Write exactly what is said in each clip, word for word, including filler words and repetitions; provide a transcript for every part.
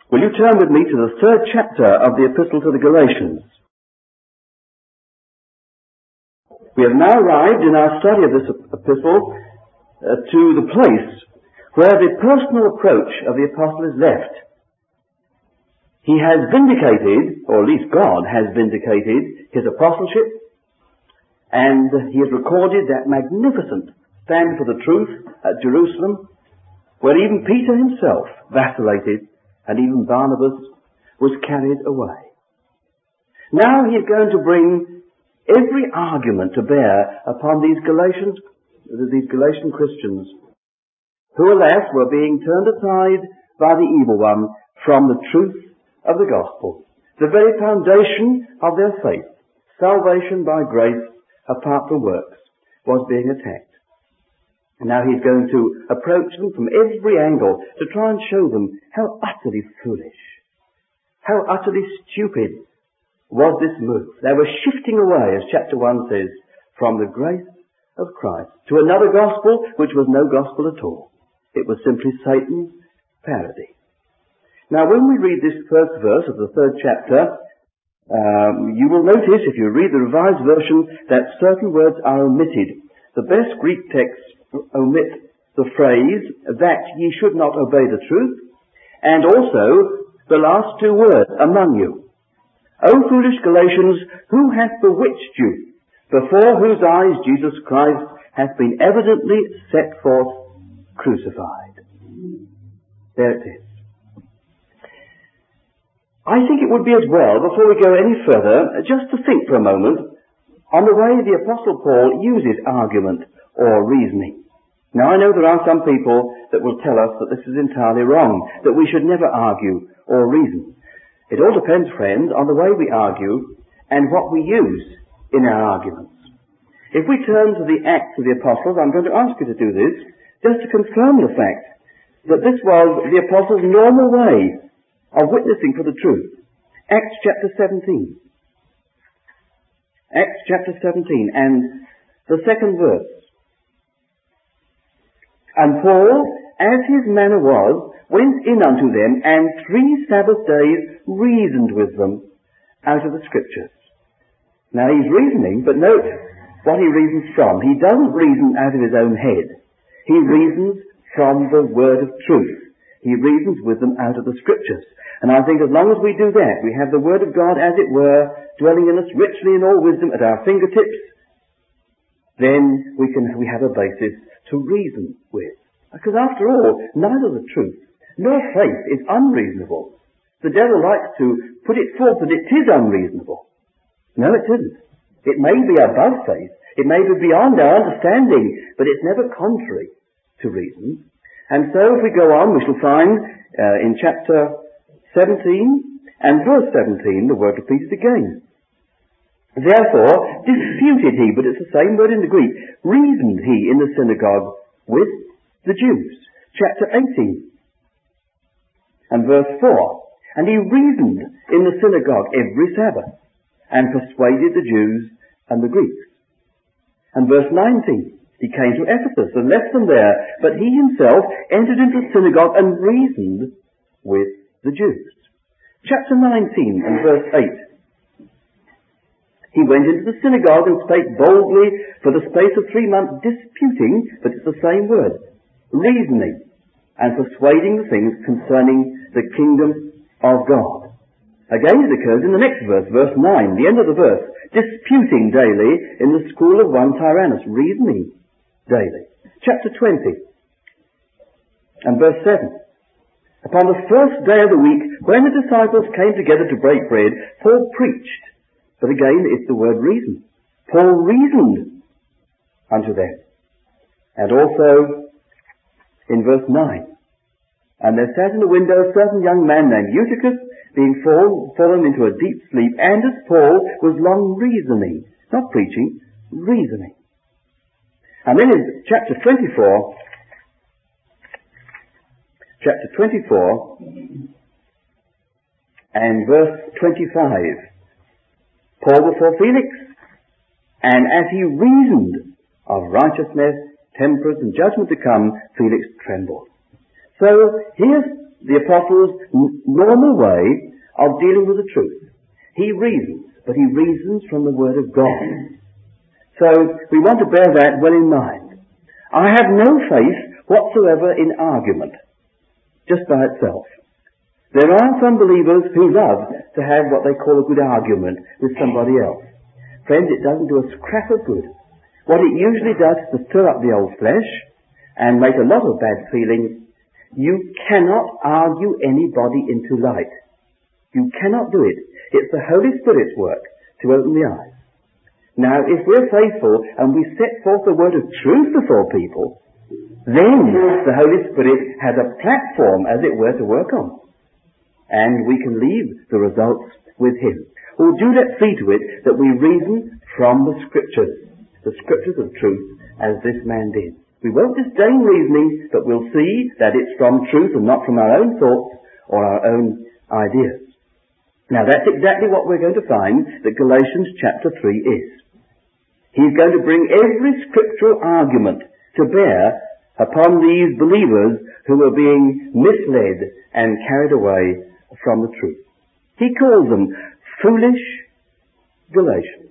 Will you turn with me to the third chapter of the Epistle to the Galatians? We have now arrived in our study of this epistle uh, to the place where the personal approach of the apostle is left. He has vindicated, or at least God has vindicated, his apostleship, and he has recorded that magnificent stand for the truth at Jerusalem, where even Peter himself vacillated, and even Barnabas was carried away. Now he is going to bring every argument to bear upon these Galatians, these Galatian Christians, who, alas, were being turned aside by the evil one from the truth of the gospel, the very foundation of their faith, salvation by grace apart from works, was being attacked. And now he's going to approach them from every angle to try and show them how utterly foolish, how utterly stupid was this move. They were shifting away, as chapter one says, from the grace of Christ to another gospel which was no gospel at all. It was simply Satan's parody. Now when we read this first verse of the third chapter, um, you will notice, if you read the Revised Version, that certain words are omitted. The best Greek texts omit the phrase, that ye should not obey the truth, and also the last two words, among you. O foolish Galatians, who hath bewitched you, before whose eyes Jesus Christ hath been evidently set forth crucified. There it is. I think it would be as well, before we go any further, just to think for a moment on the way the Apostle Paul uses argument or reasoning. Now I know there are some people that will tell us that this is entirely wrong, that we should never argue or reason. It all depends, friends, on the way we argue and what we use in our arguments. If we turn to the Acts of the Apostles, I'm going to ask you to do this, just to confirm the fact that this was the Apostles' normal way of witnessing for the truth. Acts chapter seventeen. Acts chapter seventeen and the second verse. And Paul, as his manner was, went in unto them, and three Sabbath days reasoned with them out of the Scriptures. Now he's reasoning, but note what he reasons from. He doesn't reason out of his own head. He reasons from the word of truth. He reasons with them out of the Scriptures. And I think as long as we do that, we have the Word of God, as it were, dwelling in us richly in all wisdom at our fingertips, then we can we have a basis to reason with. Because after all, neither the truth nor faith is unreasonable. The devil likes to put it forth that it is unreasonable. No, it isn't. It may be above faith. It may be beyond our understanding, but it's never contrary to reason. And so if we go on, we shall find uh, in chapter seventeen and verse seventeen, the word repeated again. Therefore disputed he, but it's the same word in the Greek, reasoned he in the synagogue with the Jews. Chapter eighteen. And verse four, and he reasoned in the synagogue every Sabbath, and persuaded the Jews and the Greeks. And verse nineteen, he came to Ephesus and left them there, but he himself entered into the synagogue and reasoned with the Jews. Chapter nineteen and verse eight, he went into the synagogue and spake boldly for the space of three months, disputing, but it's the same word, reasoning, and persuading the things concerning the kingdom of God. Again it occurs in the next verse, verse nine, the end of the verse, disputing daily in the school of one Tyrannus, reasoning daily. Chapter twenty and verse seven. Upon the first day of the week, when the disciples came together to break bread, Paul preached. But again, it's the word reason. Paul reasoned unto them. And also in verse nine, and there sat in the window a certain young man named Eutychus, being fall, fallen into a deep sleep, and as Paul was long reasoning, not preaching, reasoning. And then in chapter twenty-four, chapter twenty-four, and verse twenty-five, Paul before Felix, and as he reasoned of righteousness, temperance, and judgment to come, Felix trembled. So here's the Apostle's n- normal way of dealing with the truth. He reasons, but he reasons from the Word of God. So we want to bear that well in mind. I have no faith whatsoever in argument, just by itself. There are some believers who love to have what they call a good argument with somebody else. Friends, it doesn't do a scrap of good. What it usually does is to stir up the old flesh and make a lot of bad feeling. You cannot argue anybody into light. You cannot do it. It's the Holy Spirit's work to open the eyes. Now, if we're faithful and we set forth the word of truth before people, then the Holy Spirit has a platform, as it were, to work on. And we can leave the results with Him. Well, do let's see to it that we reason from the Scriptures, the Scriptures of truth, as this man did. We won't disdain reasoning, but we'll see that it's from truth and not from our own thoughts or our own ideas. Now, that's exactly what we're going to find that Galatians chapter three is. He's going to bring every scriptural argument to bear upon these believers who are being misled and carried away from the truth. He calls them foolish Galatians.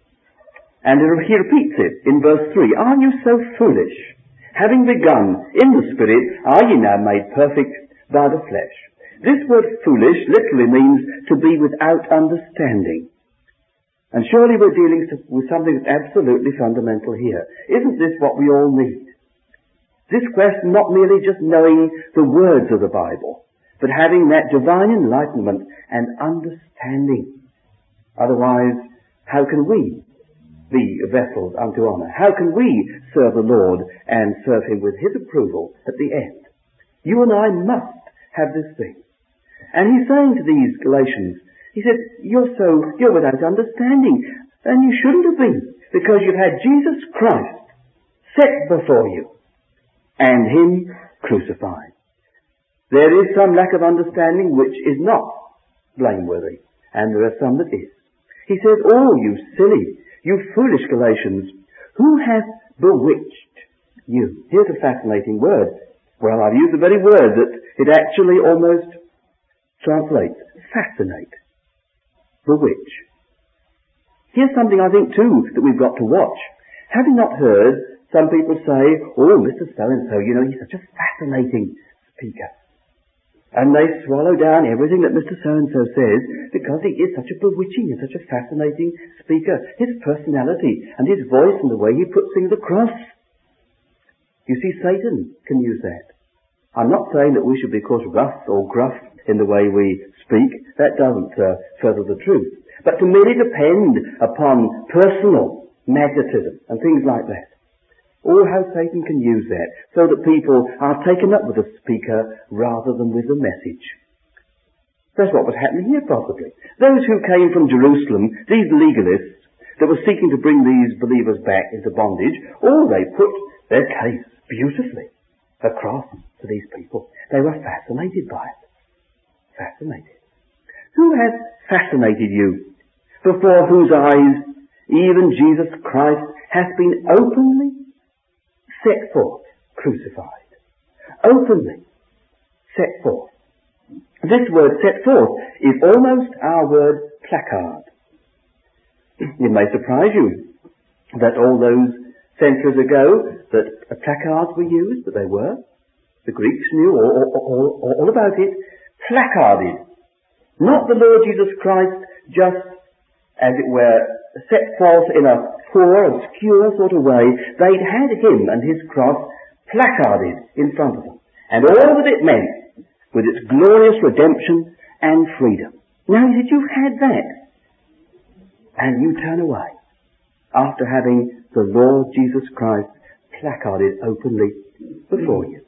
And he repeats it in verse three. Are you so foolish? Having begun in the Spirit, are ye now made perfect by the flesh? This word foolish literally means to be without understanding. And surely we're dealing with something that's absolutely fundamental here. Isn't this what we all need? This question, not merely just knowing the words of the Bible, but having that divine enlightenment and understanding. Otherwise, how can we be vessels unto honour? How can we serve the Lord and serve Him with His approval at the end? You and I must have this thing. And he's saying to these Galatians, he said, you're so, you're without understanding. And you shouldn't have been, because you've had Jesus Christ set before you and Him crucified. There is some lack of understanding which is not blameworthy, and there are some that is. He says, oh, you silly, you foolish Galatians, who hath bewitched you? Here's a fascinating word. Well, I've used the very word that it actually almost translates, fascinate. Bewitch. Here's something I think too that we've got to watch. Have you not heard some people say, oh, Mister So-and-so, you know, he's such a fascinating speaker. And they swallow down everything that Mister So-and-so says because he is such a bewitching and such a fascinating speaker. His personality and his voice and the way he puts things across. You see, Satan can use that. I'm not saying that we should be, of course, rough or gruff in the way we speak. That doesn't uh, further the truth. But to merely depend upon personal magnetism and things like that. Oh, how Satan can use that so that people are taken up with the speaker rather than with the message. That's what was happening here possibly. Those who came from Jerusalem, these legalists that were seeking to bring these believers back into bondage, oh, they put their case beautifully across to these people. They were fascinated by it. Fascinated. Who has fascinated you, before whose eyes even Jesus Christ hath been openly set forth, crucified? Openly set forth. This word set forth is almost our word placard. It may surprise you that all those centuries ago that placards were used, but they were. The Greeks knew all, all, all, all about it. Placarded. Not the Lord Jesus Christ just, as it were, set forth in a poor, obscure sort of way. They'd had Him and His cross placarded in front of them. And all that it meant, with its glorious redemption and freedom. Now, he said, you've had that. And you turn away after having the Lord Jesus Christ placarded openly before you.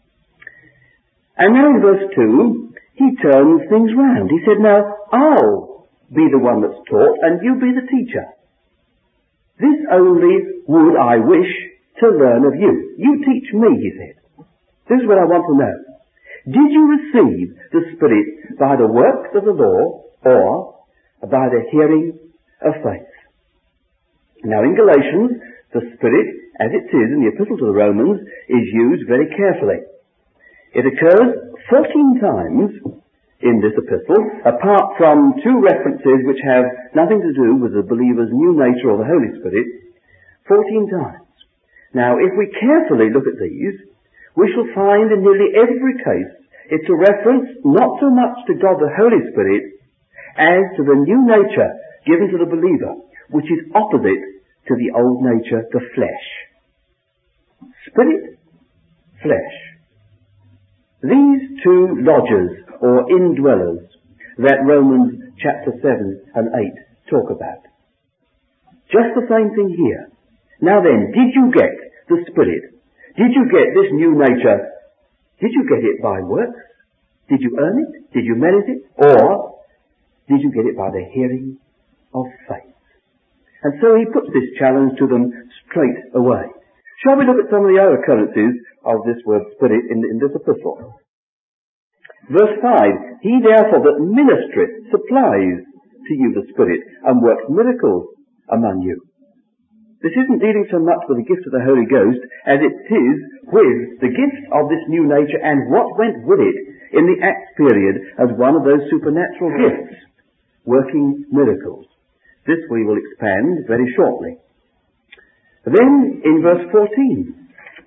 And now in verse two, he turns things round. He said, now, I'll be the one that's taught, and you be the teacher. This only would I wish to learn of you. You teach me, he said. This is what I want to know. Did you receive the Spirit by the works of the law, or by the hearing of faith? Now in Galatians, the Spirit, as it is in the Epistle to the Romans, is used very carefully. It occurs fourteen times in this epistle, apart from two references which have nothing to do with the believer's new nature or the Holy Spirit, fourteen times. Now, if we carefully look at these, we shall find in nearly every case it's a reference not so much to God the Holy Spirit as to the new nature given to the believer, which is opposite to the old nature, the flesh. Spirit, flesh. These two lodgers or indwellers that Romans chapter seven and eight talk about. Just the same thing here. Now then, did you get the Spirit? Did you get this new nature? Did you get it by works? Did you earn it? Did you merit it? Or did you get it by the hearing of faith? And so he puts this challenge to them straight away. Shall we look at some of the other occurrences of this word Spirit in, in this epistle? Verse five, he therefore that ministereth supplies to you the Spirit and works miracles among you. This isn't dealing so much with the gift of the Holy Ghost as it is with the gift of this new nature and what went with it in the Acts period as one of those supernatural gifts, working miracles. This we will expand very shortly. Then in verse fourteen,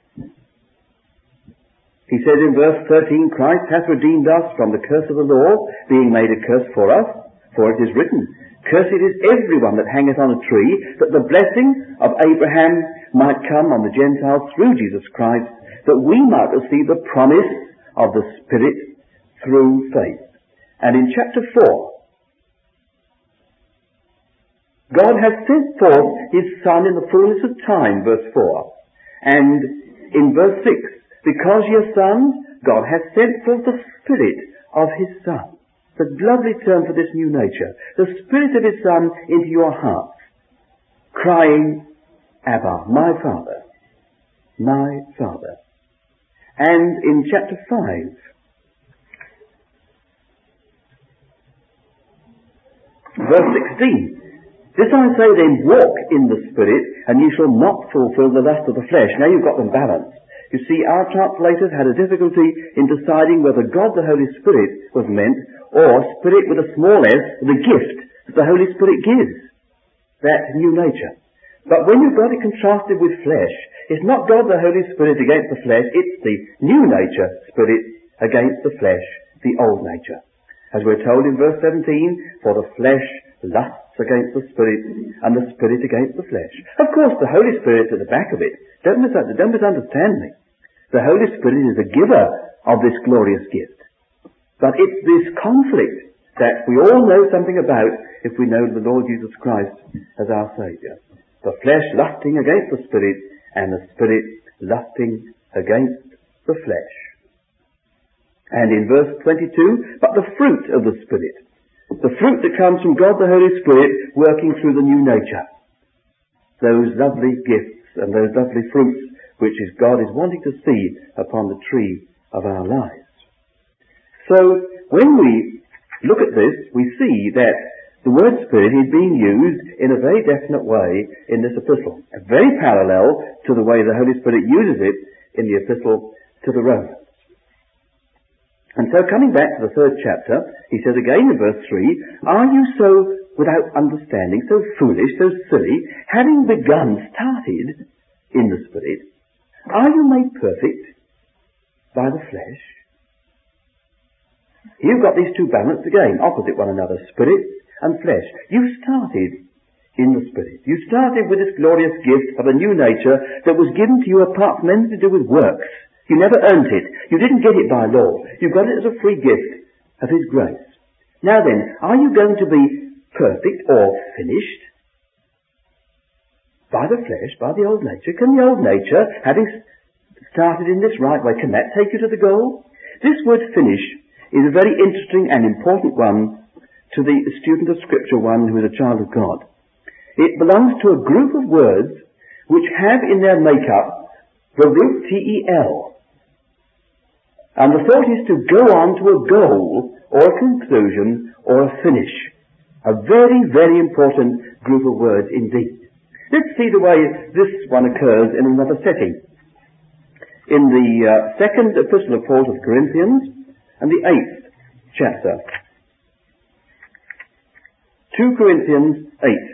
he says in verse thirteen, Christ hath redeemed us from the curse of the law, being made a curse for us, for it is written, Cursed is everyone that hangeth on a tree, that the blessing of Abraham might come on the Gentiles through Jesus Christ, that we might receive the promise of the Spirit through faith. And in chapter four, God has sent forth his Son in the fullness of time, verse four. And in verse six, because ye are sons, God hath sent forth the Spirit of his Son. The lovely term for this new nature. The Spirit of his Son into your hearts, crying, Abba, my Father, my Father. And in chapter five, verse sixteen, this I say then, walk in the Spirit, and ye shall not fulfill the lust of the flesh. Now you've got them balanced. You see, our translators had a difficulty in deciding whether God the Holy Spirit was meant, or Spirit with a small s, the gift that the Holy Spirit gives, that new nature. But when you've got it contrasted with flesh, it's not God the Holy Spirit against the flesh, it's the new nature Spirit against the flesh, the old nature. As we're told in verse seventeen, for the flesh lusts against the Spirit, and the Spirit against the flesh. Of course, the Holy Spirit's at the back of it. Don't, mis- don't misunderstand me. The Holy Spirit is the giver of this glorious gift. But it's this conflict that we all know something about if we know the Lord Jesus Christ as our Saviour. The flesh lusting against the Spirit, and the Spirit lusting against the flesh. And in verse twenty-two, but the fruit of the Spirit. The fruit that comes from God the Holy Spirit working through the new nature. Those lovely gifts and those lovely fruits which is God is wanting to see upon the tree of our lives. So, when we look at this, we see that the word Spirit is being used in a very definite way in this epistle. Very parallel to the way the Holy Spirit uses it in the epistle to the Romans. And so coming back to the third chapter, he says again in verse three, are you so without understanding, so foolish, so silly, having begun, started in the Spirit, are you made perfect by the flesh? You've got these two balanced again, opposite one another, Spirit and flesh. You started in the Spirit. You started with this glorious gift of a new nature that was given to you apart from anything to do with works. You never earned it. You didn't get it by law. You got it as a free gift of his grace. Now then, are you going to be perfect or finished by the flesh, by the old nature? Can the old nature, having started in this right way, can that take you to the goal? This word finish is a very interesting and important one to the student of Scripture, one who is a child of God. It belongs to a group of words which have in their makeup the root T E L. And the thought is to go on to a goal, or a conclusion, or a finish. A very, very important group of words indeed. Let's see the way this one occurs in another setting. in the uh, second epistle of Paul to the Corinthians and the eighth chapter. two Corinthians eight.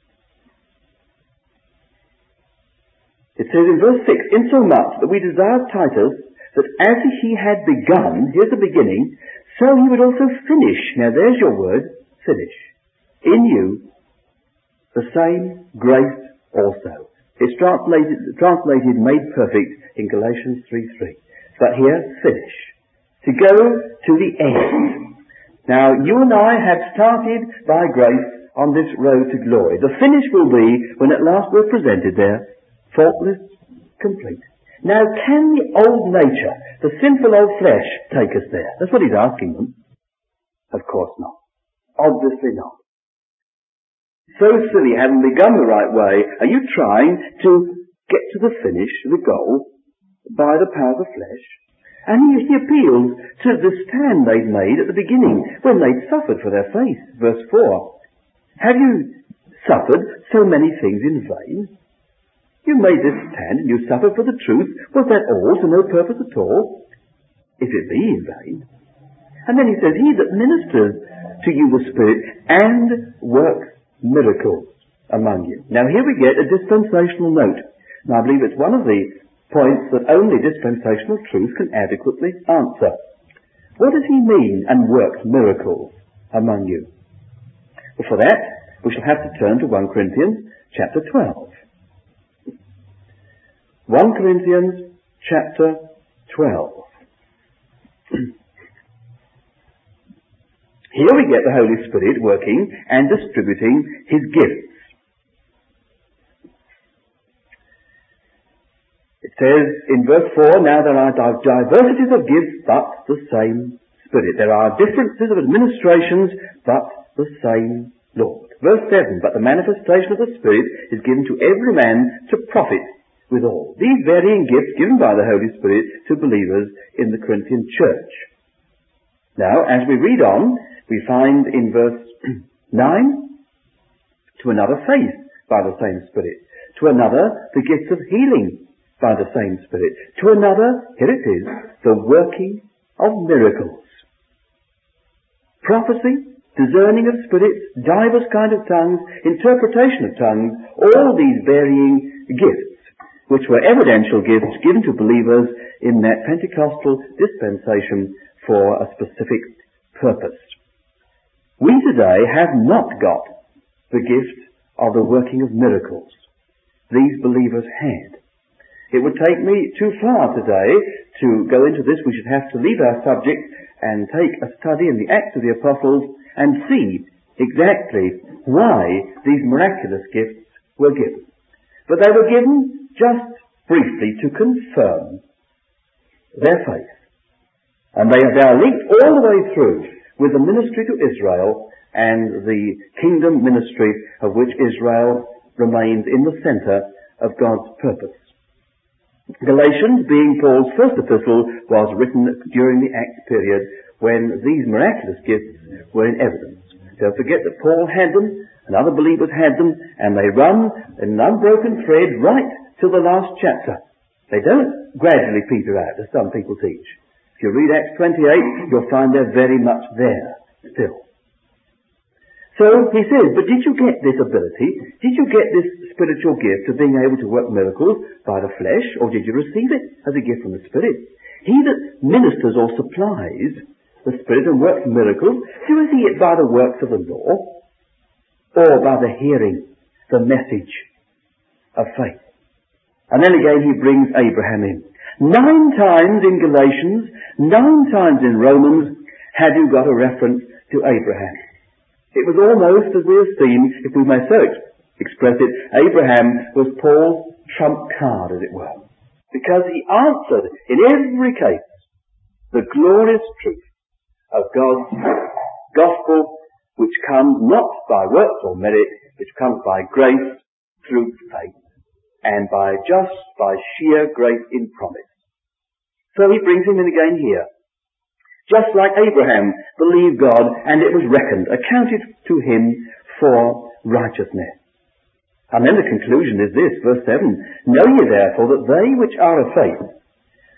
It says in verse six, insomuch that we desire Titus that as he had begun, here's the beginning, so he would also finish. Now there's your word, finish. In you, the same grace also. It's translated, translated made perfect in Galatians three three. But here, finish. To go to the end. Now, you and I have started by grace on this road to glory. The finish will be when at last we're presented there, faultless, complete. Now, can the old nature, the sinful old flesh, take us there? That's what he's asking them. Of course not. Obviously not. So silly, having begun the right way, are you trying to get to the finish, the goal, by the power of the flesh? And he, he appeals to the stand they'd made at the beginning, when they'd suffered for their faith. Verse four. Have you suffered so many things in vain? You made this stand and you suffered for the truth. Was that all to no purpose at all? If it be in vain. And then he says, he that ministers to you the Spirit and works miracles among you. Now here we get a dispensational note. Now I believe it's one of the points that only dispensational truth can adequately answer. What does he mean, and works miracles among you? Well, for that, we shall have to turn to First Corinthians chapter twelve. First Corinthians chapter twelve. Here we get the Holy Spirit working and distributing his gifts. It says in verse four, now there are diversities of gifts, but the same Spirit. There are differences of administrations, but the same Lord. Verse seven, but the manifestation of the Spirit is given to every man to profit withal. These varying gifts given by the Holy Spirit to believers in the Corinthian church. Now, as we read on, we find in verse nine, to another faith by the same Spirit, to another the gifts of healing by the same Spirit, to another, here it is, the working of miracles, prophecy, discerning of spirits, divers kind of tongues, interpretation of tongues, all these varying gifts, which were evidential gifts given to believers in that Pentecostal dispensation for a specific purpose. We today have not got the gift of the working of miracles. These believers had. It would take me too far today to go into this. We should have to leave our subject and take a study in the Acts of the Apostles and see exactly why these miraculous gifts were given. But they were given just briefly to confirm their faith. And they are now linked all the way through with the ministry to Israel and the kingdom ministry of which Israel remains in the center of God's purpose. Galatians, being Paul's first epistle, was written during the Acts period when these miraculous gifts were in evidence. Don't forget that Paul had them and other believers had them, and they run in an unbroken thread right till the last chapter. They don't gradually peter out, as some people teach. If you read Acts twenty-eight, you'll find they're very much there still. So he says, but did you get this ability? Did you get this spiritual gift of being able to work miracles by the flesh, or did you receive it as a gift from the Spirit? He that ministers or supplies the Spirit and works miracles, do he it by the works of the law, or by the hearing, the message of faith? And then again he brings Abraham in. Nine times in Galatians, nine times in Romans, have you got a reference to Abraham. It was almost, as we have seen, if we may so express it, Abraham was Paul's trump card, as it were. Because he answered, in every case, the glorious truth of God's gospel, which comes not by works or merit, which comes by grace through faith, and by just, by sheer grace in promise. So he brings him in again here. Just like Abraham believed God, and it was reckoned, accounted to him for righteousness. And then the conclusion is this, verse seven, know ye therefore that they which are of faith,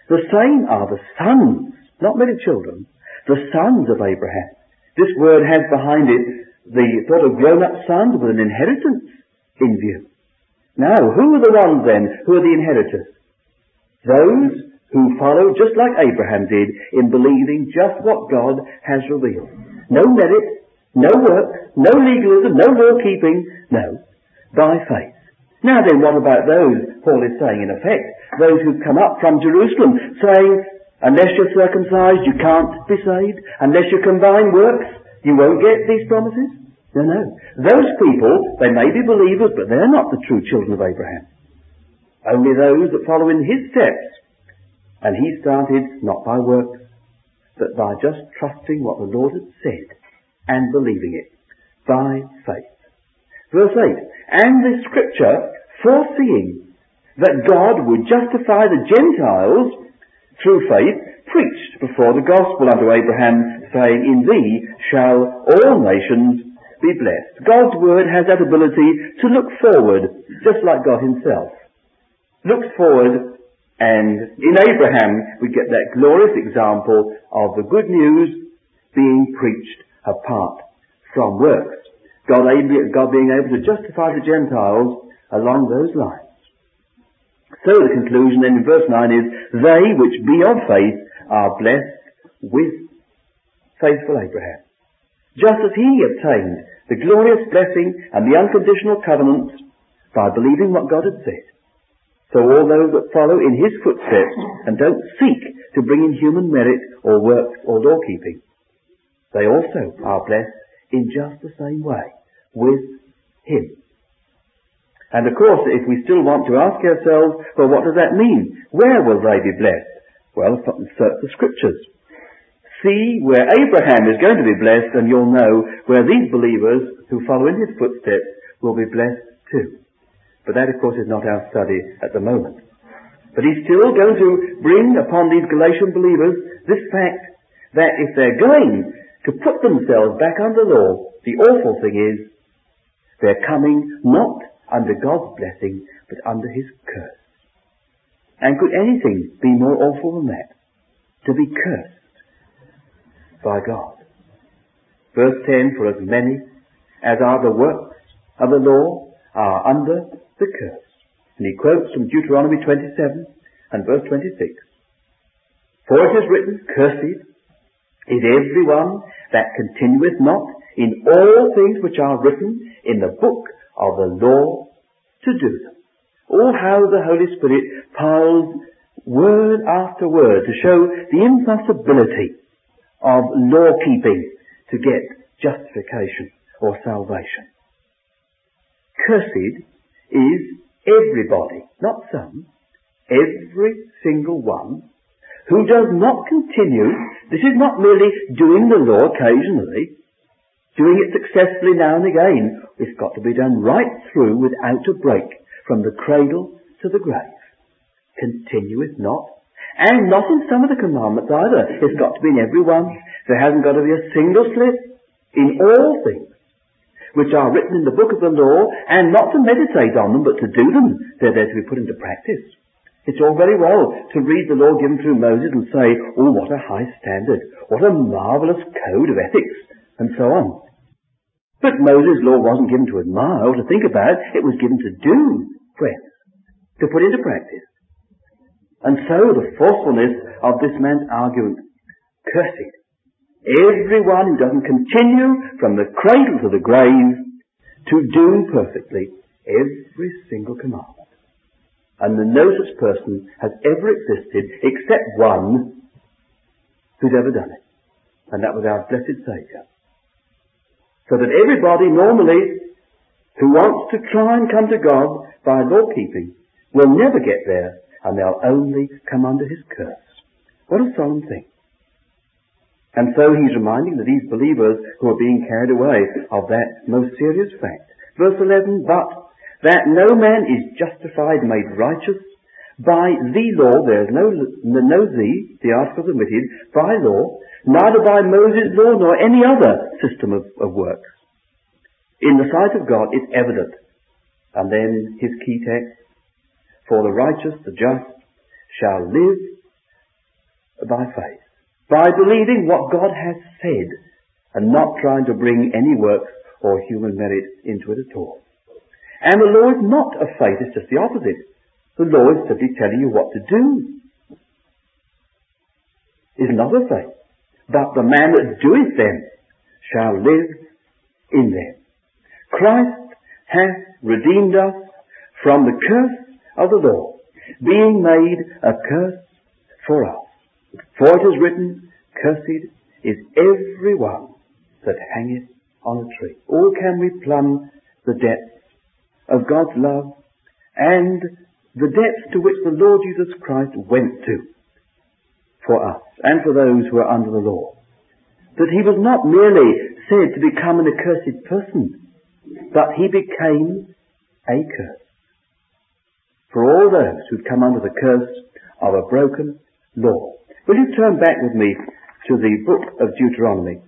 The same are the sons, not merely children, the sons of Abraham. This word has behind it the thought of grown-up sons with an inheritance in view. Now, who are the ones then who are the inheritors? Those who follow just like Abraham did in believing just what God has revealed. No merit, no work, no legalism, no law-keeping, no, by faith. Now then, what about those, Paul is saying in effect, those who've come up from Jerusalem saying, unless you're circumcised you can't be saved, unless you combine works you won't get these promises? No, no. Those people, they may be believers, but they're not the true children of Abraham. Only those that follow in his steps. And he started not by works, but by just trusting what the Lord had said and believing it by faith. Verse eight, and the scripture, foreseeing that God would justify the Gentiles through faith, preached before the gospel unto Abraham, saying, in thee shall all nations be blessed. God's word has that ability to look forward, just like God himself. Looks forward, and in Abraham we get that glorious example of the good news being preached apart from works. God, God being able to justify the Gentiles along those lines. So the conclusion then in verse nine is, they which be of faith are blessed with faithful Abraham. Just as he obtained the glorious blessing and the unconditional covenant by believing what God had said, so all those that follow in his footsteps and don't seek to bring in human merit or works or law-keeping, they also are blessed in just the same way with him. And of course, if we still want to ask ourselves, well, what does that mean? Where will they be blessed? Well, search the scriptures. See where Abraham is going to be blessed, and you'll know where these believers who follow in his footsteps will be blessed too. But that, of course, is not our study at the moment. But he's still going to bring upon these Galatian believers this fact that if they're going to put themselves back under law, the awful thing is they're coming not under God's blessing, but under his curse. And could anything be more awful than that? To be cursed by God. Verse ten, for as many as are the works of the law are under the curse. And he quotes from Deuteronomy twenty-seven and verse twenty-six. For it is written, cursed is every one that continueth not in all things which are written in the book of the law to do them. Oh, how the Holy Spirit piles word after word to show the impossibility of law-keeping to get justification or salvation. Cursed is everybody, not some, every single one who does not continue. This is not merely doing the law occasionally, doing it successfully now and again. It's got to be done right through without a break, from the cradle to the grave. Continueth not. And not in some of the commandments either. It's got to be in every one. There hasn't got to be a single slip. In all things which are written in the book of the law, and not to meditate on them, but to do them. They're there to be put into practice. It's all very well to read the law given through Moses and say, oh, what a high standard. What a marvellous code of ethics. And so on. But Moses' law wasn't given to admire or to think about. It was given to do, friends. To put into practice. And so the forcefulness of this man's argument. Cursed. Everyone who doesn't continue from the cradle to the grave to do perfectly every single commandment. And no such person has ever existed except one who's ever done it. And that was our blessed Saviour. So that everybody normally who wants to try and come to God by law-keeping will never get there, and they'll only come under his curse. What a solemn thing. And so he's reminding that these believers who are being carried away of that most serious fact. Verse eleven, but that no man is justified, made righteous by the law, there is no, no the, the article omitted, by law, neither by Moses' law nor any other system of, of works. In the sight of God it's evident. And then his key text, for the righteous, the just, shall live by faith, by believing what God has said and not trying to bring any works or human merit into it at all. And the law is not of faith, it's just the opposite. The law is simply telling you what to do. Is not of faith. But the man that doeth them shall live in them. Christ hath redeemed us from the curse of the law, being made a curse for us. For it is written, Cursed is every one that hangeth on a tree. All can we plumb the depths of God's love and the depths to which the Lord Jesus Christ went to for us and for those who are under the law. That he was not merely said to become an accursed person, but he became a curse for all those who'd come under the curse of a broken law. Will you turn back with me to the book of Deuteronomy?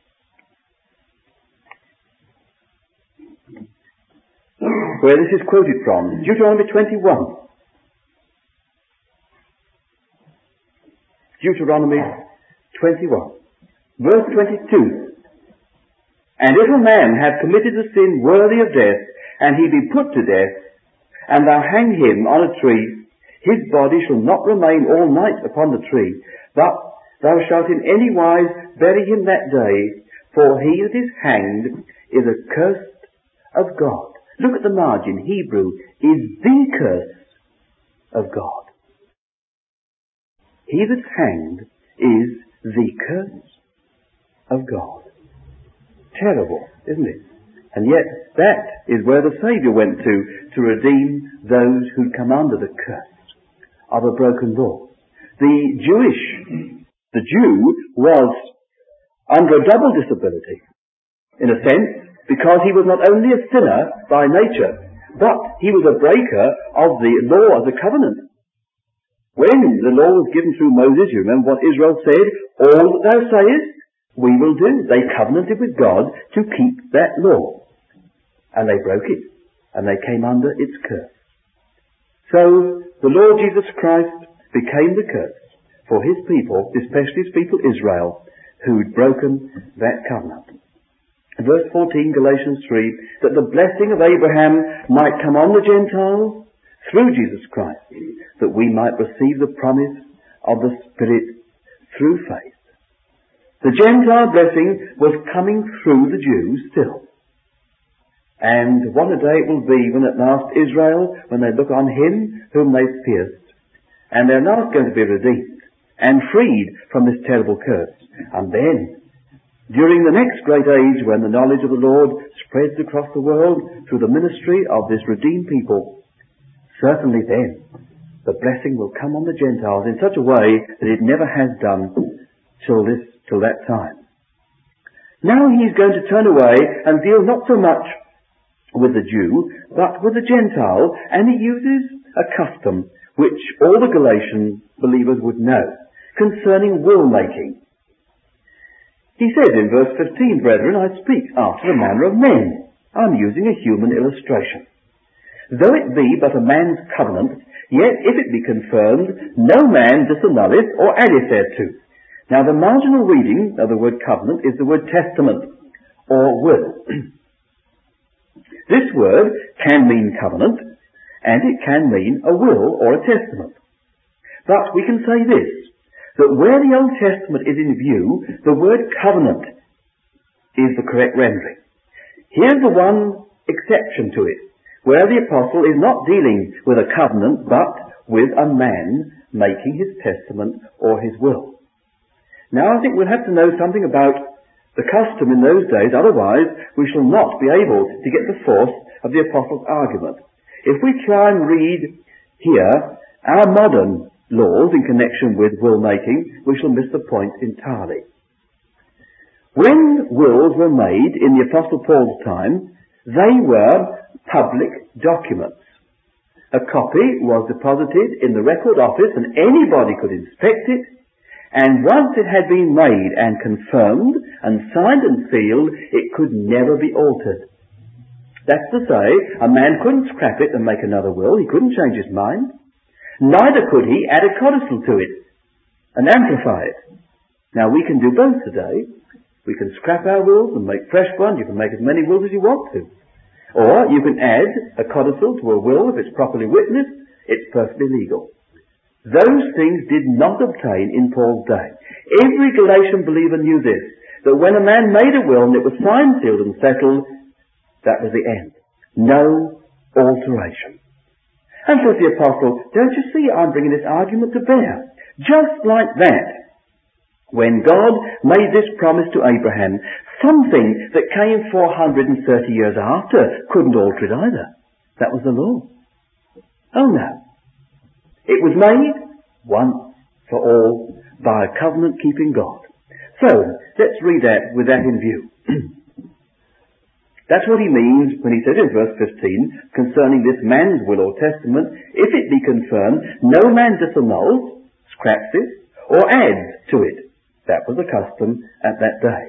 Where this is quoted from. Deuteronomy twenty-one. Deuteronomy twenty-one. Verse twenty-two. And if a man have committed a sin worthy of death, and he be put to death, and thou hang him on a tree, his body shall not remain all night upon the tree, but thou shalt in any wise bury him that day, for he that is hanged is accursed of God. Look at the margin. Hebrew is the curse of God. He that's hanged is the curse of God. Terrible, isn't it? And yet that is where the Saviour went to, to redeem those who'd come under the curse of a broken law. The Jewish, the Jew was under a double disability, in a sense, because he was not only a sinner by nature, but he was a breaker of the law of the covenant. When the law was given through Moses, you remember what Israel said, all that thou sayest, we will do. They covenanted with God to keep that law. And they broke it, and they came under its curse. So, the Lord Jesus Christ became the curse for his people, especially his people Israel, who'd broken that covenant. Verse fourteen, Galatians three, that the blessing of Abraham might come on the Gentiles through Jesus Christ, that we might receive the promise of the Spirit through faith. The Gentile blessing was coming through the Jews still. And what a day it will be when at last Israel, when they look on him whom they've pierced, and they're not going to be redeemed and freed from this terrible curse. And then, during the next great age, when the knowledge of the Lord spreads across the world through the ministry of this redeemed people, certainly then the blessing will come on the Gentiles in such a way that it never has done till this, till that time. Now he's going to turn away and deal not so much with the Jew, but with the Gentile, and he uses a custom which all the Galatian believers would know concerning will making. He says in verse fifteen, Brethren, I speak after the manner of men. I'm using a human illustration. Though it be but a man's covenant, yet if it be confirmed, no man disannulleth or addeth thereto. Now the marginal reading of the word covenant is the word testament, or will. This word can mean covenant, and it can mean a will or a testament. But we can say this, that where the Old Testament is in view, the word covenant is the correct rendering. Here's the one exception to it, where the apostle is not dealing with a covenant, but with a man making his testament or his will. Now I think we'll have to know something about the custom in those days, otherwise we shall not be able to get the force of the apostle's argument. If we try and read here our modern laws in connection with will making, we shall miss the point entirely. When wills were made in the Apostle Paul's time, they were public documents. A copy was deposited in the record office and anybody could inspect it, and once it had been made and confirmed and signed and sealed, it could never be altered. That's to say, a man couldn't scrap it and make another will. He couldn't change his mind. Neither could he add a codicil to it. and amplify it. Now we can do both today. We can scrap our wills and make fresh ones. You can make as many wills as you want to. Or you can add a codicil to a will if it's properly witnessed. It's perfectly legal. Those things did not obtain in Paul's day. Every Galatian believer knew this, that when a man made a will and it was signed, sealed and settled, that was the end. No alteration. And says the apostle, don't you see I'm bringing this argument to bear? Just like that. When God made this promise to Abraham, something that came four hundred thirty years after couldn't alter it either. That was the law. Oh no. It was made once for all by a covenant-keeping God. So, let's read that with that in view. That's what he means when he says in verse fifteen, concerning this man's will or testament, if it be confirmed, no man disannuls, scraps it, or adds to it. That was the custom at that day.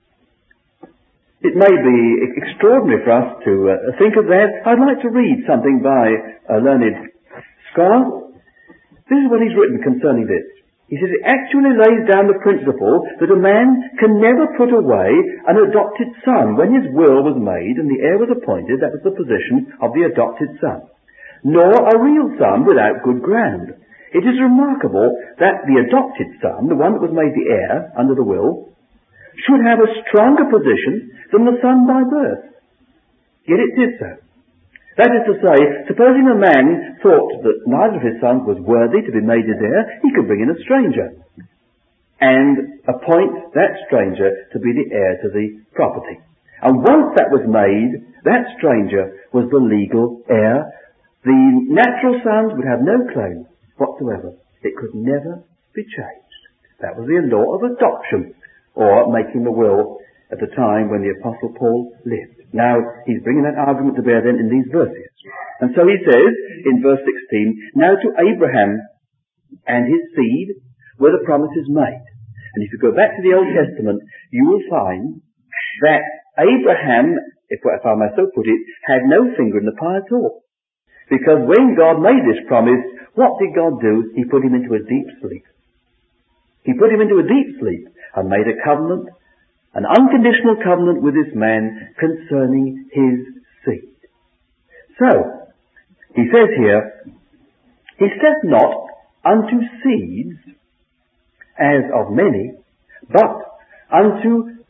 It may be extraordinary for us to uh, think of that. I'd like to read something by a learned scholar. This is what he's written concerning this. He says it actually lays down the principle that a man can never put away an adopted son. When his will was made and the heir was appointed, that was the position of the adopted son. Nor a real son without good ground. It is remarkable that the adopted son, the one that was made the heir under the will, should have a stronger position than the son by birth. Yet it did so. That is to say, supposing a man thought that neither of his sons was worthy to be made his heir, he could bring in a stranger and appoint that stranger to be the heir to the property. And once that was made, that stranger was the legal heir. The natural sons would have no claim whatsoever. It could never be changed. That was the law of adoption, or making the will at the time when the Apostle Paul lived. Now, he's bringing that argument to bear then in these verses. And so he says, in verse sixteen, now to Abraham and his seed were the promises made. And if you go back to the Old Testament, you will find that Abraham, if, if I may so put it, had no finger in the pie at all. Because when God made this promise, what did God do? He put him into a deep sleep. He put him into a deep sleep and made a covenant, an unconditional covenant with this man concerning his seed. So, he says here, he says not unto seeds as of many, but unto,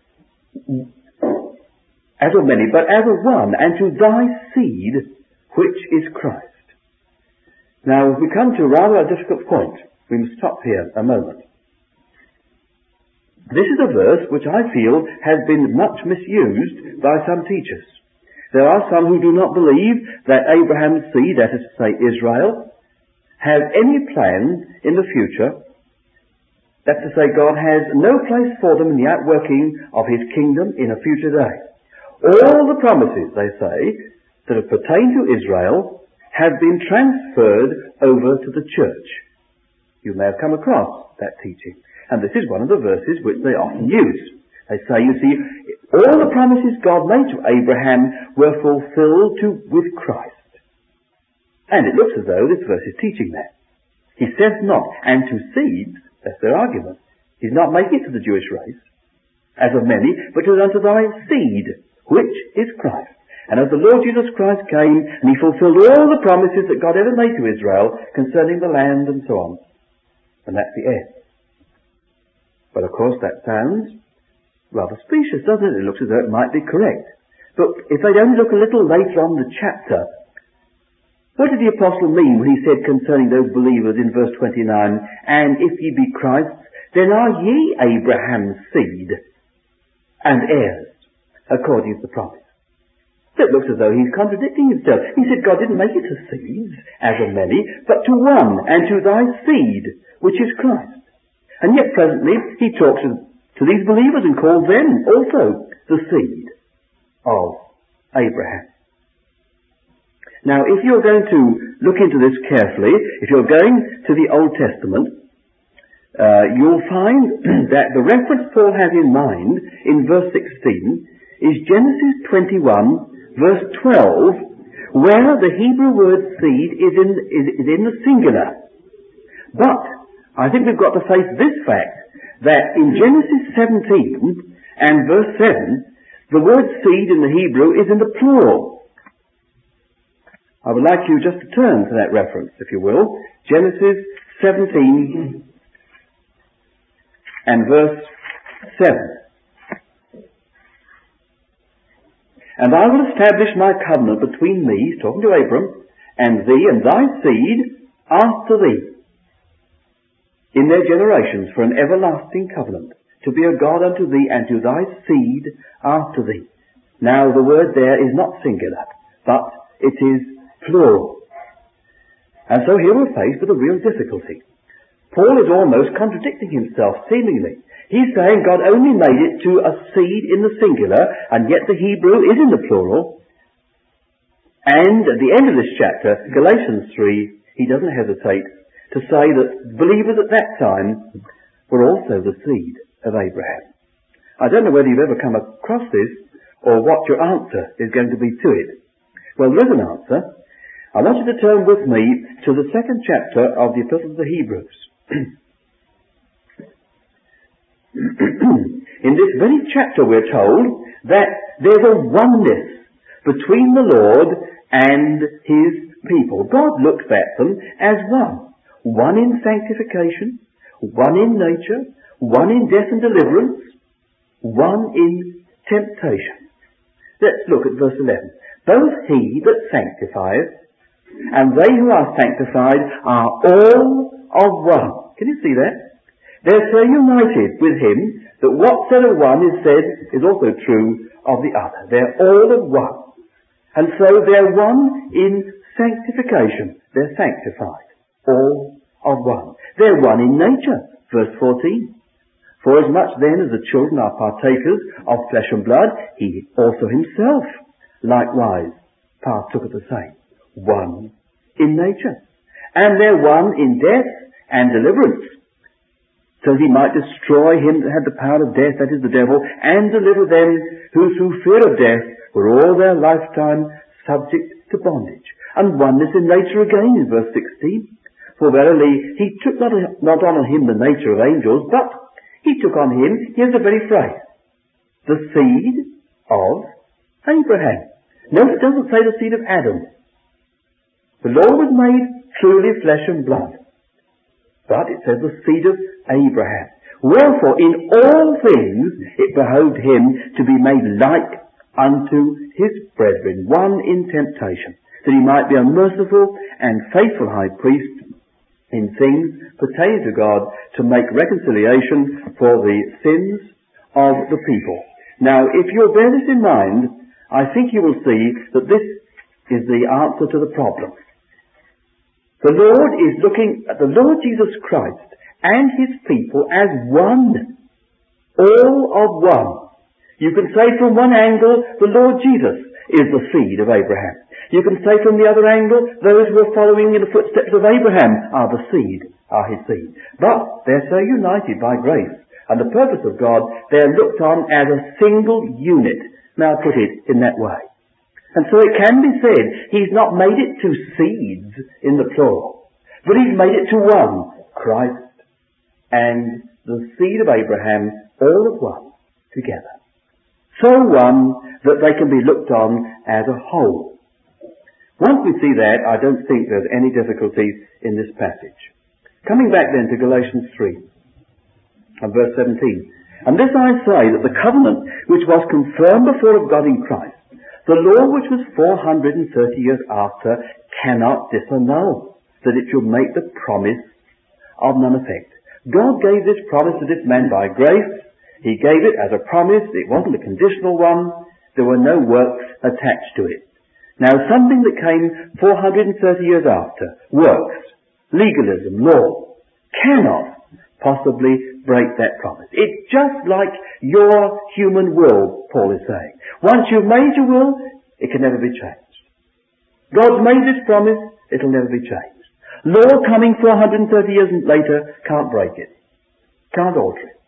as of many, but as of one, and to thy seed, which is Christ. Now, we come to rather a difficult point. We must stop here a moment. This is a verse which I feel has been much misused by some teachers. There are some who do not believe that Abraham's seed, that is to say Israel, have any plans in the future. That's to say God has no place for them in the outworking of his kingdom in a future day. All the promises, they say, that have pertained to Israel have been transferred over to the church. You may have come across that teaching. And this is one of the verses which they often use. They say, you see, all the promises God made to Abraham were fulfilled to, with Christ. And it looks as though this verse is teaching that. He says not, and to seeds, that's their argument. He's not making it to the Jewish race, as of many, but to unto thy seed, which is Christ. And as the Lord Jesus Christ came, and he fulfilled all the promises that God ever made to Israel concerning the land and so on. And that's the end. Well, of course, that sounds rather specious, doesn't it? It looks as though it might be correct. But if they'd only look a little later on the chapter, what did the apostle mean when he said concerning those believers in verse twenty-nine, and if ye be Christ's, then are ye Abraham's seed and heirs, according to the promise. It looks as though he's contradicting himself. He said God didn't make it to seeds, as of many, but to one, and to thy seed, which is Christ. And yet presently he talks to these believers and calls them also the seed of Abraham. Now, if you're going to look into this carefully, if you're going to the Old Testament, uh, you'll find that the reference Paul has in mind in verse sixteen is Genesis twenty-one, verse twelve, where the Hebrew word seed is in, is, is in the singular. But I think we've got to face this fact, that in Genesis seventeen and verse seven, the word seed in the Hebrew is in the plural. I would like you just to turn to that reference, if you will. Genesis seventeen and verse seven. And I will establish my covenant between me, he's talking to Abram, and thee and thy seed after thee, in their generations, for an everlasting covenant, to be a God unto thee and to thy seed after thee. Now the word there is not singular, but it is plural. And so here we're faced with a real difficulty. Paul is almost contradicting himself, seemingly. He's saying God only made it to a seed in the singular, and yet the Hebrew is in the plural. And at the end of this chapter, Galatians three, he doesn't hesitate to say that believers at that time were also the seed of Abraham. I don't know whether you've ever come across this, or what your answer is going to be to it. Well, there is an answer. I want you to turn with me to the second chapter of the Epistle to the Hebrews. In this very chapter we're told that there's a oneness between the Lord and His people. God looks at them as one. One in sanctification, one in nature, one in death and deliverance, one in temptation. Let's look at verse eleven. Both he that sanctifieth and they who are sanctified are all of one. Can you see that? They're so united with him that what's said of one is said is also true of the other. They're all of one. And so they're one in sanctification. They're sanctified. All of one. They're one in nature. Verse fourteen. For as much then as the children are partakers of flesh and blood, he also himself likewise partook of the same. One in nature. And they're one in death and deliverance, so that he might destroy him that had the power of death, that is the devil, and deliver them who through fear of death were all their lifetime subject to bondage. And oneness in nature again in verse sixteen. For verily he took not, not on him the nature of angels, but he took on him, here's the very phrase, the seed of Abraham. Note it doesn't say the seed of Adam. The law was made truly flesh and blood. But it says the seed of Abraham. Wherefore in all things it behoved him to be made like unto his brethren, one in temptation, that he might be a merciful and faithful high priest in things pertaining to God, to make reconciliation for the sins of the people. Now, if you'll bear this in mind, I think you will see that this is the answer to the problem. The Lord is looking at the Lord Jesus Christ and his people as one. All of one. You can say from one angle, the Lord Jesus is the seed of Abraham. You can say from the other angle, those who are following in the footsteps of Abraham are the seed, are his seed. But they're so united by grace and the purpose of God, they're looked on as a single unit. Now put it in that way. And so it can be said, he's not made it to seeds in the plural, but he's made it to one, Christ and the seed of Abraham, all of one, together. So one that they can be looked on as a whole. Once we see that, I don't think there's any difficulties in this passage. Coming back then to Galatians three, and verse seventeen. And this I say, that the covenant which was confirmed before of God in Christ, the law which was four hundred thirty years after, cannot disannul, that it should make the promise of none effect. God gave this promise to this man by grace. He gave it as a promise. It wasn't a conditional one. There were no works attached to it. Now, something that came four hundred thirty years after, works, legalism, law, cannot possibly break that promise. It's just like your human will, Paul is saying. Once you've made your will, it can never be changed. God's made this promise, it'll never be changed. Law coming four hundred thirty years later can't break it. Can't alter it.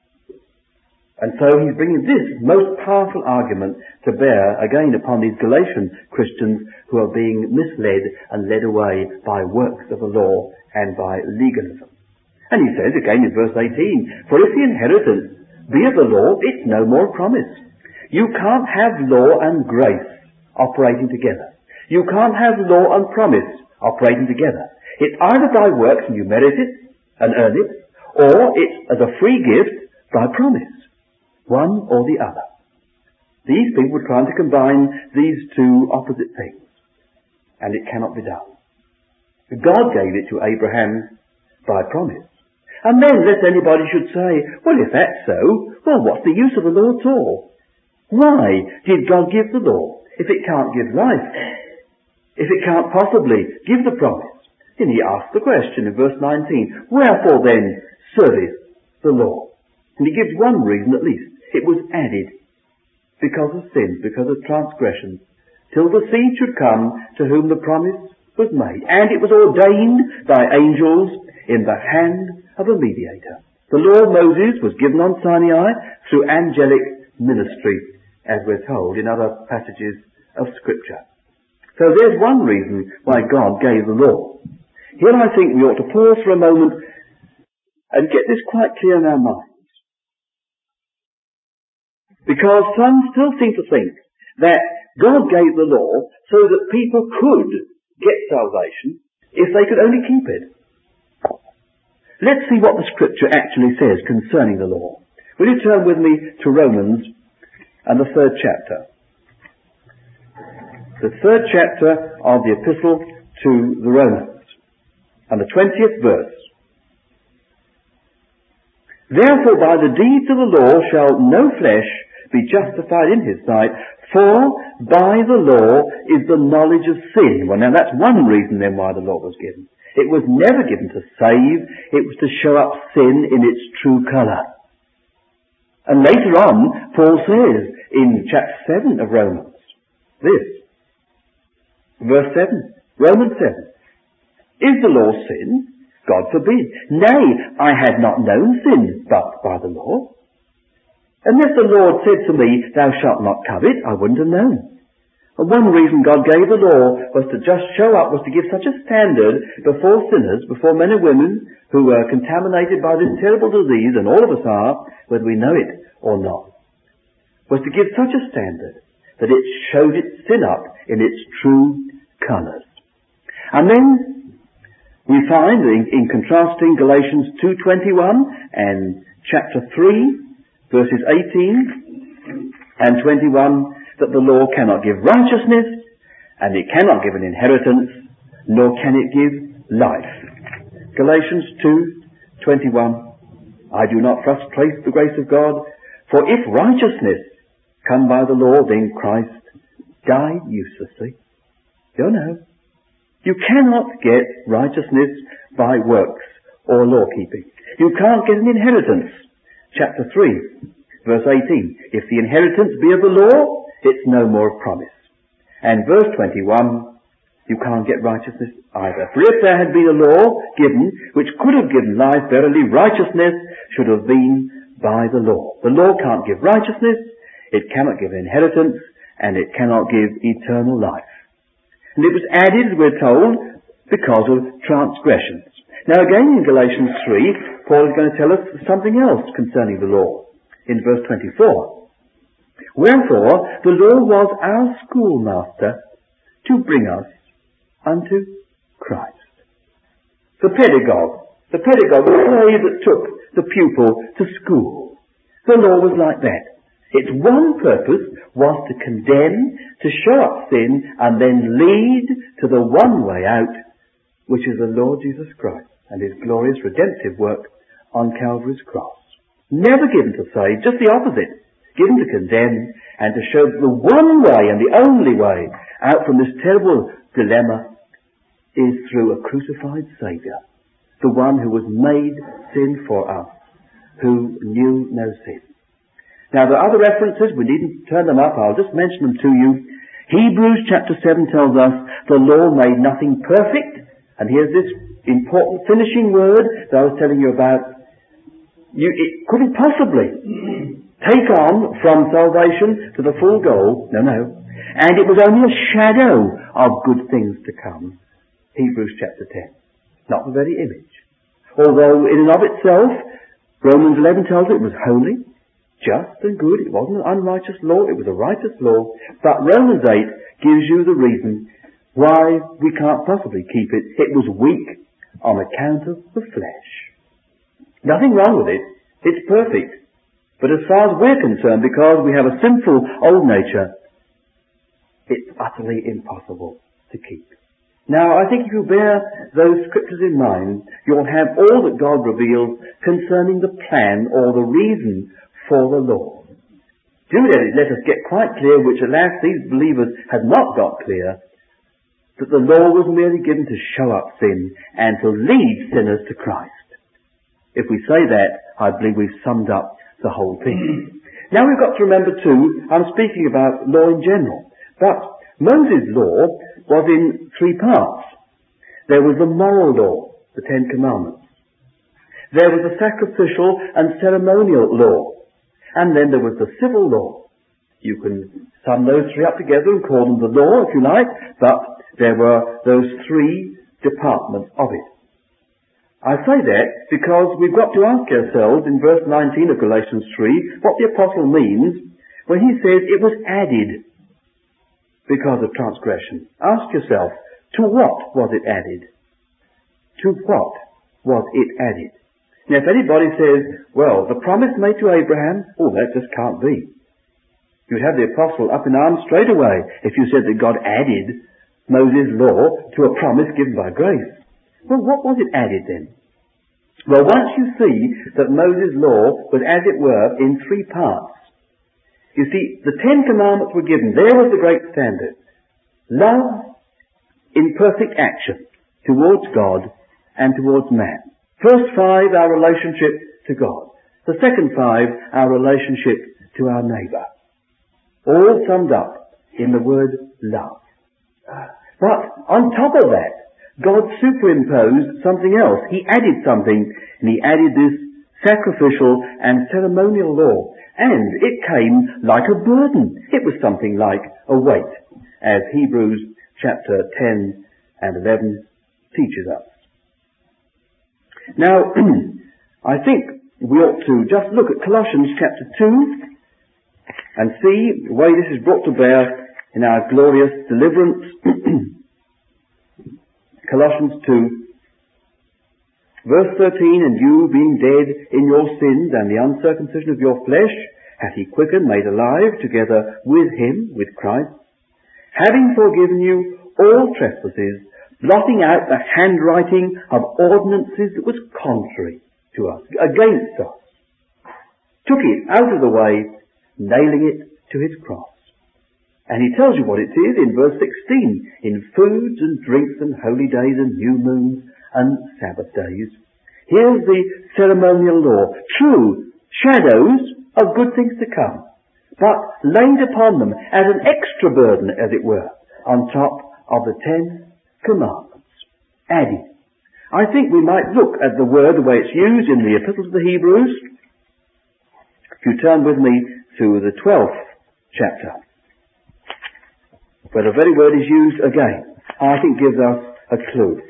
And so he's bringing this most powerful argument to bear again upon these Galatian Christians who are being misled and led away by works of the law and by legalism. And he says again in verse eighteen, for if the inheritance be of the law, it's no more promise. You can't have law and grace operating together. You can't have law and promise operating together. It's either by works and you merit it and earn it, or it's as a free gift by promise. One or the other. These people were trying to combine these two opposite things, and it cannot be done. God gave it to Abraham by promise. And then, lest anybody should say, well, if that's so, well, what's the use of the law at all? Why did God give the law if it can't give life? If it can't possibly give the promise? And he asked the question in verse nineteen, wherefore then service the law? And he gives one reason at least. It was added because of sins, because of transgressions, till the seed should come to whom the promise was made. And it was ordained by angels in the hand of a mediator. The law of Moses was given on Sinai through angelic ministry, as we're told in other passages of Scripture. So there's one reason why God gave the law. Here I think we ought to pause for a moment and get this quite clear in our minds. Because some still seem to think that God gave the law so that people could get salvation if they could only keep it. Let's see what the Scripture actually says concerning the law. Will you turn with me to Romans and the third chapter? The third chapter of the Epistle to the Romans and the twentieth verse. Therefore by the deeds of the law shall no flesh be justified in his sight, for by the law is the knowledge of sin. Well, now that's one reason then why the law was given. It was never given to save, it was to show up sin in its true colour. And later on, Paul says in chapter seven of Romans, this, verse seven, Romans seven, is the law sin? God forbid. Nay, I had not known sin but by the law. Unless the Lord said to me, thou shalt not covet, I wouldn't have known. And one reason God gave the law was to just show up, was to give such a standard before sinners, before men and women who were contaminated by this terrible disease, and all of us are, whether we know it or not, was to give such a standard that it showed its sin up in its true colours. And then we find, in, in contrasting Galatians two twenty-one and chapter three, verses eighteen and twenty-one, that the law cannot give righteousness, and it cannot give an inheritance, nor can it give life. Galatians two twenty-one, I do not frustrate the grace of God, for if righteousness come by the law, then Christ died uselessly. You know, you cannot get righteousness by works or law keeping. You can't get an inheritance. Chapter three, verse eighteen. If the inheritance be of the law, it's no more of promise. And verse twenty-one, you can't get righteousness either. For if there had been a law given, which could have given life, verily righteousness should have been by the law. The law can't give righteousness, it cannot give inheritance, and it cannot give eternal life. And it was added, we're told, because of transgressions. Now again in Galatians three, Paul is going to tell us something else concerning the law. In verse twenty-four. Wherefore the law was our schoolmaster to bring us unto Christ. The pedagogue. The pedagogue, the slave that took the pupil to school. The law was like that. Its one purpose was to condemn, to show up sin, and then lead to the one way out, which is the Lord Jesus Christ and his glorious redemptive work on Calvary's cross. Never given to save, just the opposite. Given to condemn and to show the one way and the only way out from this terrible dilemma is through a crucified Saviour. The one who was made sin for us, who knew no sin. Now there are other references, we needn't turn them up, I'll just mention them to you. Hebrews chapter seven tells us the law made nothing perfect, and here's this important finishing word that I was telling you about. You, it couldn't possibly take on from salvation to the full goal. No, no. And it was only a shadow of good things to come. Hebrews chapter ten. Not the very image. although in and of itself, Romans eleven tells it was holy, just and good. It wasn't an unrighteous law, it was a righteous law. But Romans eight gives you the reason why we can't possibly keep it. It was weak on account of the flesh. Nothing wrong with it. It's perfect. But as far as we're concerned, because we have a sinful old nature, it's utterly impossible to keep. Now, I think if you bear those scriptures in mind, you'll have all that God reveals concerning the plan or the reason for the law. Do let it let us get quite clear, which alas these believers had not got clear, that the law was merely given to show up sin and to lead sinners to Christ. If we say that, I believe we've summed up the whole thing. Now we've got to remember too, I'm speaking about law in general, but Moses' law was in three parts. There was the moral law, the Ten Commandments. There was the sacrificial and ceremonial law. And then there was the civil law. You can sum those three up together and call them the law, if you like, but there were those three departments of it. I say that because we've got to ask ourselves in verse nineteen of Galatians three what the apostle means when he says it was added because of transgression. Ask yourself, to what was it added? To what was it added? Now if anybody says, well, the promise made to Abraham, oh, that just can't be. You'd have the apostle up in arms straight away if you said that God added Moses' law to a promise given by grace. Well, what was it added then? Well, once you see that Moses' law was, as it were, in three parts. You see, the Ten Commandments were given. There was the great standard. Love in perfect action towards God and towards man. First five, our relationship to God. The second five, our relationship to our neighbour. All summed up in the word love. But on top of that, God superimposed something else. He added something, and he added this sacrificial and ceremonial law. And it came like a burden. It was something like a weight, as Hebrews chapter ten and eleven teaches us. Now, I think we ought to just look at Colossians chapter two and see the way this is brought to bear in our glorious deliverance. Colossians two, verse thirteen, and you being dead in your sins and the uncircumcision of your flesh, hath he quickened, made alive, together with him, with Christ, having forgiven you all trespasses, blotting out the handwriting of ordinances that was contrary to us, against us, took it out of the way, nailing it to his cross. And he tells you what it is in verse sixteen, in foods and drinks and holy days and new moons and Sabbath days. Here's the ceremonial law, true shadows of good things to come, but laid upon them as an extra burden, as it were, on top of the Ten Commandments. Added. I think we might look at the word, the way it's used in the Epistle to the Hebrews. If you turn with me to the twelfth chapter, where the very word is used again, I think gives us a clue.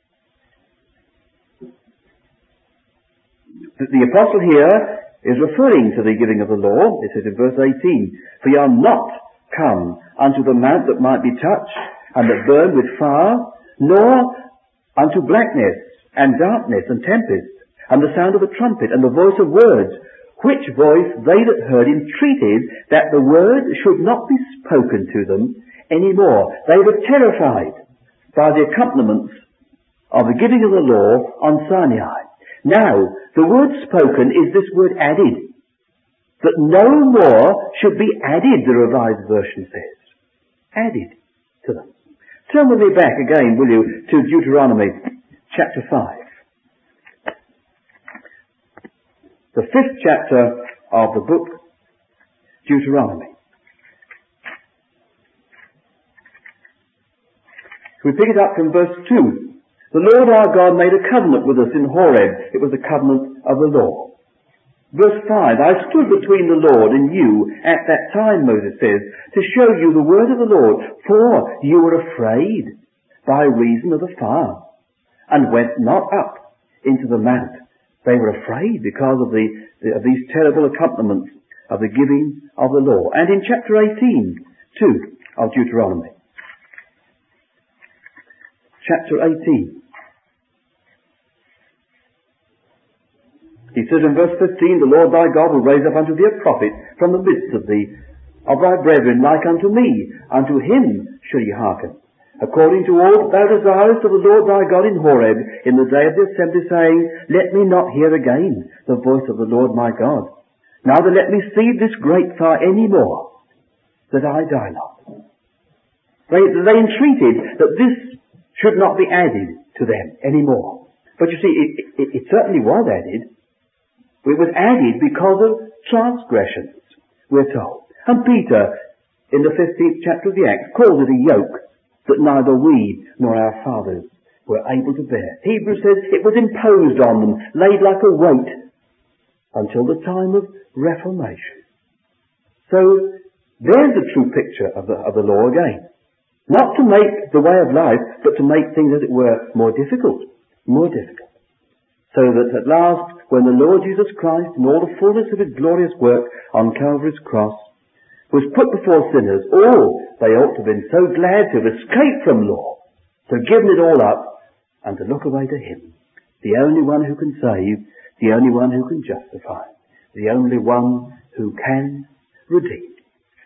The apostle here is referring to the giving of the law. It says in verse eighteen, for ye are not come unto the mount that might be touched, and that burned with fire, nor unto blackness, and darkness, and tempest, and the sound of a trumpet, and the voice of words, which voice they that heard entreated that the word should not be spoken to them any more. They were terrified by the accompaniments of the giving of the law on Sinai. Now, the word spoken is this word added. That no more should be added, the Revised Version says. Added to them. Turn with me back again, will you, to Deuteronomy chapter five. The fifth chapter of the book, Deuteronomy. We pick it up from verse two. The Lord our God made a covenant with us in Horeb. It was a covenant of the law. Verse five, I stood between the Lord and you at that time, Moses says, to show you the word of the Lord, for you were afraid by reason of the fire, and went not up into the mount. They were afraid because of, the, the, of these terrible accompaniments of the giving of the law. And in chapter eighteen, too, of Deuteronomy. Chapter eighteen. He says in verse fifteen, the Lord thy God will raise up unto thee a prophet from the midst of thee, of thy brethren, like unto me. Unto him shall ye hearken, according to all that thou desirest of the Lord thy God in Horeb, in the day of the assembly, saying, let me not hear again the voice of the Lord my God, neither let me see this great fire any more, that I die not. They, they entreated that this should not be added to them any more. But you see, it, it, it certainly was added. It was added because of transgressions, we're told. And Peter, in the fifteenth chapter of the Acts, called it a yoke that neither we nor our fathers were able to bear. Hebrews says it was imposed on them, laid like a weight, until the time of Reformation. So, there's the true picture of the, of the law again. Not to make the way of life, but to make things, as it were, more difficult. More difficult. So that at last, when the Lord Jesus Christ, in all the fullness of his glorious work on Calvary's cross, was put before sinners, all they ought to have been so glad to have escaped from law, to have given it all up, and to look away to him, the only one who can save, the only one who can justify, the only one who can redeem.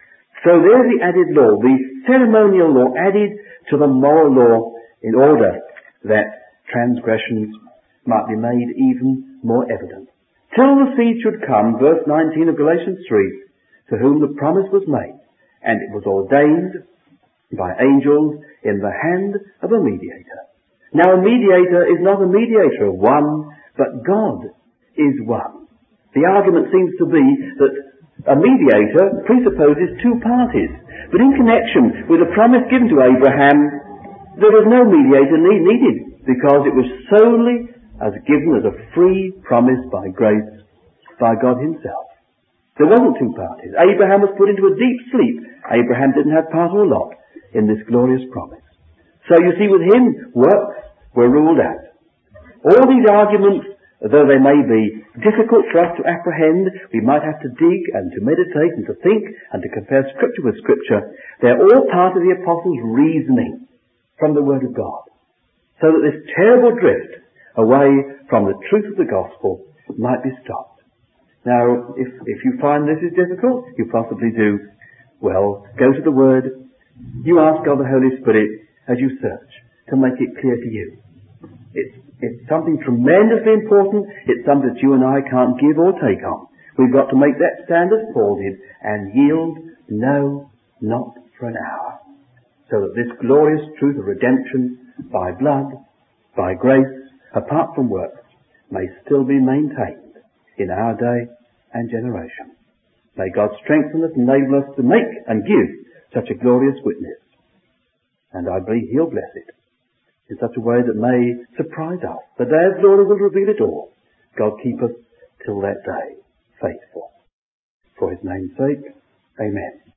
So there's the added law, the ceremonial law added to the moral law, in order that transgressions might be made even more evident. Till the seed should come, verse nineteen of Galatians three, to whom the promise was made, and it was ordained by angels in the hand of a mediator. Now a mediator is not a mediator of one, but God is one. The argument seems to be that a mediator presupposes two parties, but in connection with the promise given to Abraham, there was no mediator need, needed, because it was solely as given as a free promise by grace by God himself. There wasn't two parties. Abraham was put into a deep sleep. Abraham didn't have part or lot in this glorious promise. So you see, with him, works were ruled out. All these arguments, though they may be difficult for us to apprehend, we might have to dig and to meditate and to think and to compare Scripture with Scripture. They're all part of the Apostles' reasoning from the Word of God, so that this terrible drift away from the truth of the gospel might be stopped. Now, if, if you find this is difficult, you possibly do, well, go to the Word. You ask God the Holy Spirit as you search to make it clear to you. It's, it's something tremendously important. It's something that you and I can't give or take on. We've got to make that stand as Paul did and yield, no, not for an hour. So that this glorious truth of redemption by blood, by grace, apart from works, may still be maintained in our day and generation. May God strengthen us and enable us to make and give such a glorious witness. And I believe he'll bless it in such a way that may surprise us. The day of glory will reveal it all. God keep us till that day faithful. For his name's sake, amen.